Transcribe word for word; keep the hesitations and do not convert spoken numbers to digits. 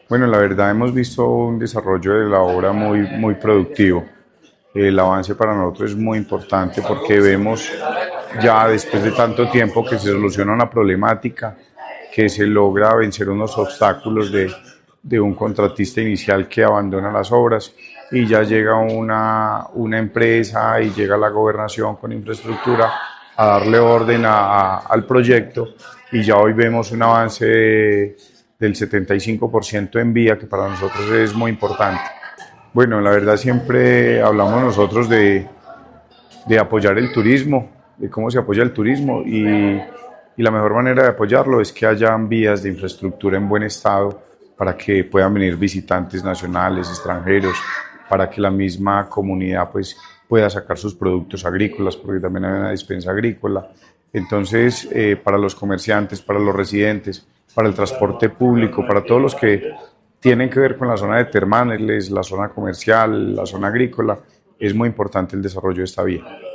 Bueno, la verdad hemos visto un desarrollo de la obra muy, muy productivo. El avance para nosotros es muy importante porque vemos ya después de tanto tiempo que se soluciona una problemática, que se logra vencer unos obstáculos de, de un contratista inicial que abandona las obras y ya llega una, una empresa y llega la gobernación con infraestructura a darle orden a, a, al proyecto, y ya hoy vemos un avance de, del setenta y cinco por ciento en vía, que para nosotros es muy importante. Bueno, la verdad siempre hablamos nosotros de, de apoyar el turismo, de cómo se apoya el turismo, y, y la mejor manera de apoyarlo es que hayan vías de infraestructura en buen estado para que puedan venir visitantes nacionales, extranjeros, para que la misma comunidad pues pueda sacar sus productos agrícolas, porque también hay una despensa agrícola. Entonces, eh, para los comerciantes, para los residentes, para el transporte público, para todos los que tienen que ver con la zona de termales, la zona comercial, la zona agrícola, es muy importante el desarrollo de esta vía.